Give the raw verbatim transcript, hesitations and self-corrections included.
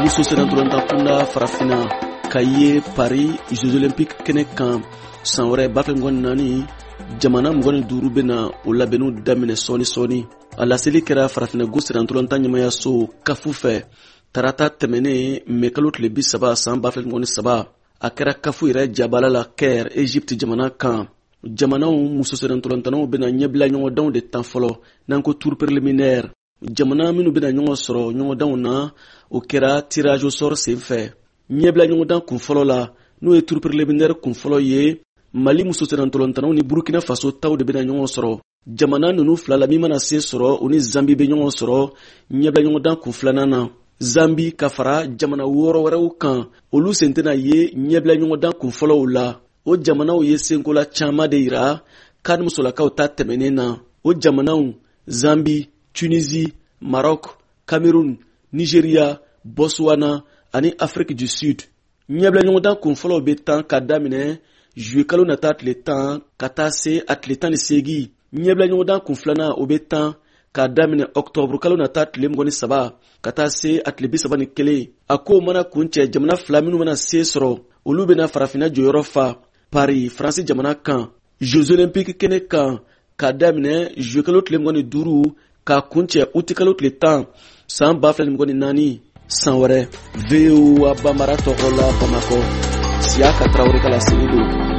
muso sɛnɛntɔlɔnta kunda farafina ka ye Paris Jeux Olympiques kɛnɛ kan san wɛrɛ ba fila naani jamana mugan ni duuru bena o labɛnniw daminɛ sɔɔni sɔɔni. A laseli kɛra farafina go sɛnɛntɔlɔnta ɲɛmayaso kafu fɛ tarata tɛmɛnen mai kalo tile bi saba san ba fila ni saba. A kɛra kafu yɛrɛ jabala la Caire, Egypte jamana kan. Jamanaw muso sɛnɛntɔlɔntanaw bena ɲɛbila ɲɔgɔndanw de tan fɔlɔ n'an ko tour préliminaire. Jamana minnu bena ɲɔgɔn sɔrɔ ɲɔgɔndanw na o kɛra tirage au sort senfɛ. Ɲɛbila ɲɔgɔndan kun fɔlɔ la n'o ye tour préliminaire kun fɔlɔ ye Mali muso sɛnɛntɔlɔntanaw ni Burkina Faso taw de bena ɲɔgɔn sɔrɔ. Jamana ninnu fila la min mana se sɔrɔ o ni Zambi be ɲɔgɔn sɔrɔ ɲɛbila ɲɔgɔndan kun filanan na. Zambi ka fara jamana wɔɔrɔ wɛrɛw kan olu sen tɛna ye ɲɛbila ɲɔgɔndan kun fɔlɔw la. O jamanaw ye senkola caman de yira kan musolakaw ta tɛmɛnen na. O jamanaw Zambi, Tunisie, Maroc, Cameroun, Nigeria, Botswana ani Afrique du Sud. Ɲɛbila ɲɔgɔndan kun fɔlɔw be tan ka daminɛ juillet kalo nata tile tan ka taa se a tile tan ni seegin. Ɲɛbila ɲɔgɔndan kun filanan o be tan ka daminɛ octobre kalo nata tile mugan ni saba ka taa se a tile bi saba ni kelen. A ko mana kun cɛ jamana fila minnu mana se sɔrɔ olu bena farafina jɔyɔrɔ fa. Paris, France jamana kan. Jeux Olympiques kɛnɛ kan ka daminɛ juillet kalo tile mugan ni duuru ka kun cɛ août kalo tile tan san ba fila ni mugan ni naani. San wɛrɛ V O A Bambara tɔgɔ la Bamakɔ. Siaka Traoré ka laseli don.